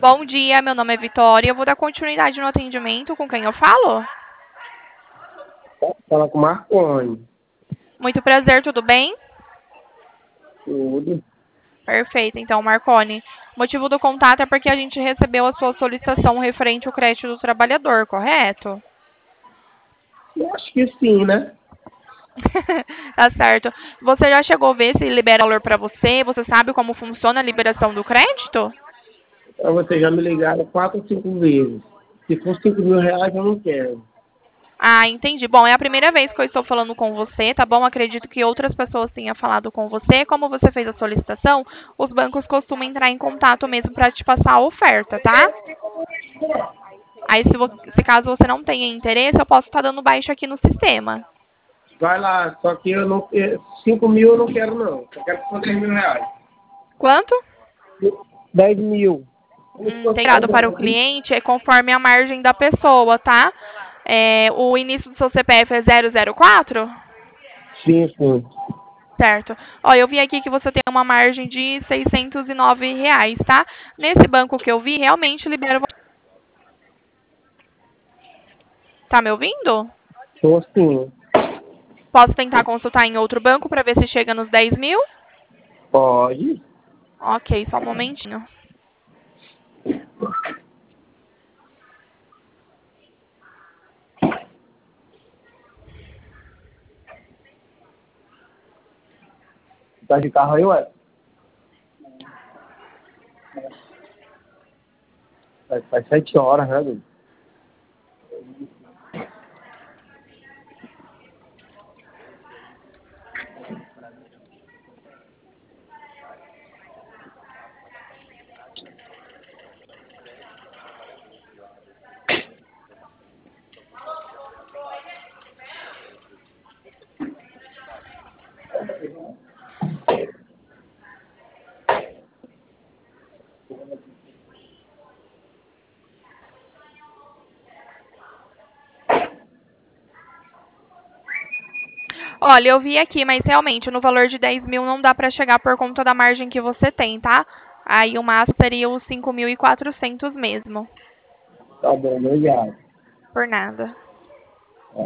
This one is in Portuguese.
Bom dia, meu nome é Vitória. Eu vou dar continuidade no atendimento. Com quem eu falo? Fala com o Marconi. Muito prazer, tudo bem? Tudo. Perfeito. Então, Marconi, o motivo do contato é porque a gente recebeu a sua solicitação referente ao crédito do trabalhador, correto? Eu acho que sim, né? Tá certo. Você já chegou a ver se libera valor para você? Você sabe como funciona a liberação do crédito? Você já me ligaram 4 ou 5 vezes. Se for R$ 5.000, eu não quero. Ah, entendi. Bom, é a primeira vez que eu estou falando com você, tá bom? Acredito que outras pessoas tenham falado com você. Como você fez a solicitação, os bancos costumam entrar em contato mesmo para te passar a oferta, tá? Aí, se caso você não tenha interesse, eu posso estar dando baixa aqui no sistema. Vai lá, só que eu não 5.000 eu não quero, não. Eu quero só R$ 10.000. Quanto? 10.000. Integrado para o cliente é conforme a margem da pessoa, tá? O início do seu CPF é 004? Sim, sim. Certo. Ó, eu vi aqui que você tem uma margem de R$ 609, tá? Nesse banco que eu vi, realmente libera. Tá me ouvindo? Tô sim. Posso tentar consultar em outro banco para ver se chega nos 10 mil? Pode. Ok, só um momentinho. Tá de carro aí, ué? Faz 7 horas, né, doido? Olha, eu vi aqui, mas realmente no valor de 10 mil não dá para chegar por conta da margem que você tem, tá? Aí o máximo seria os 5.400 mesmo. Tá bom, obrigado. Por nada.